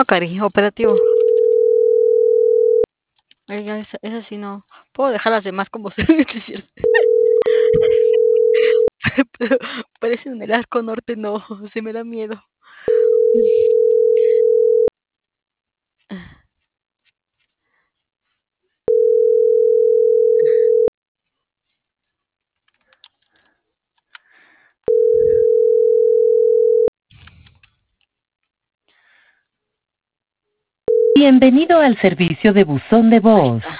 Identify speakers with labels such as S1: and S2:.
S1: No, Cari, operativo. Ya, esa sí no. Puedo dejar las demás como se ven, sí, es cierto. Pero parece en el arco norte, no, se me da miedo.
S2: Bienvenido al servicio de buzón de voz.